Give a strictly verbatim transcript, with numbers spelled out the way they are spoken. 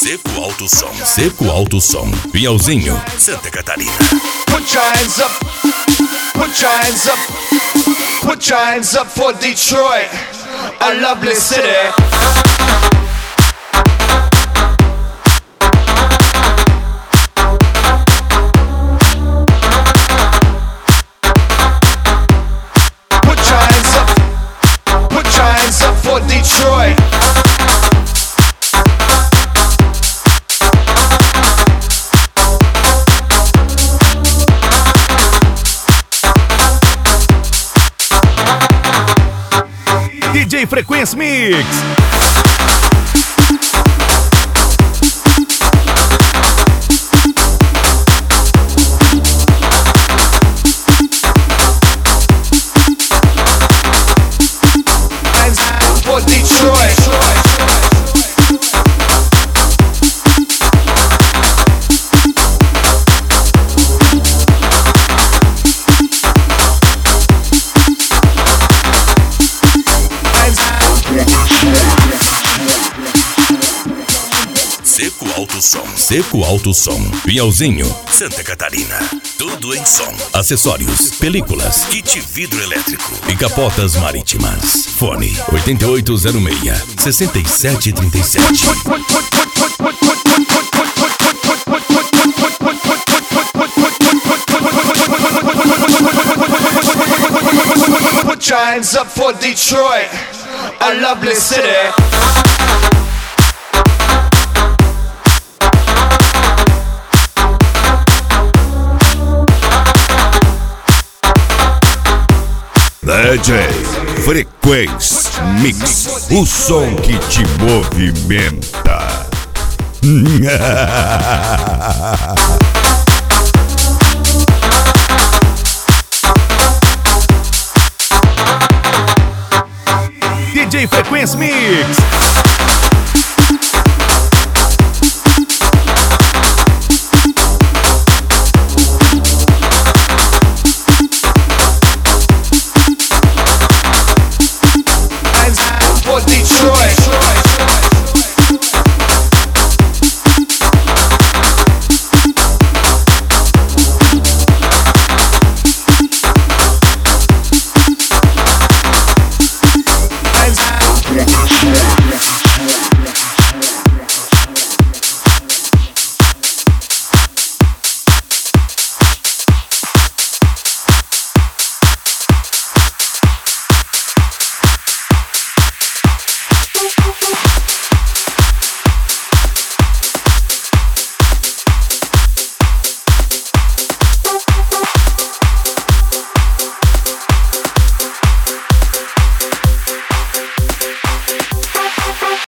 Seco Alto Som. Seco Alto Som. Pinhalzinho, Santa Catarina. Put your hands up. Put your hands up. Put your hands up for Detroit, a lovely city. For Detroit. D J Frequência Mix. For Detroit. Seco Alto Som. Seco Alto Som. Pinhalzinho, Santa Catarina. Tudo em som. Acessórios, películas, kit vidro elétrico e capotas marítimas. Fone oito oito zero seis, seis sete três sete. Put your hands up for Detroit, a lovely city. D J Frequência Mix, o som que te movimenta. D J Frequência Mix.